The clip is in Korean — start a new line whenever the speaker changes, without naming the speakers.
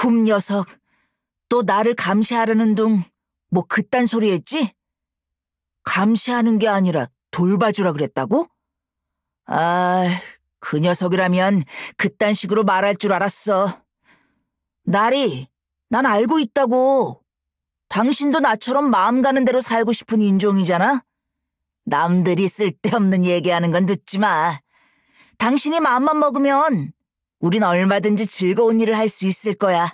쿰 녀석, 또 나를 감시하려는 둥 뭐 그딴 소리 했지? 감시하는 게 아니라 돌봐주라 그랬다고? 아, 그 녀석이라면 그딴 식으로 말할 줄 알았어. 나리, 난 알고 있다고. 당신도 나처럼 마음 가는 대로 살고 싶은 인종이잖아? 남들이 쓸데없는 얘기하는 건 듣지 마. 당신이 마음만 먹으면 우린 얼마든지 즐거운 일을 할 수 있을 거야.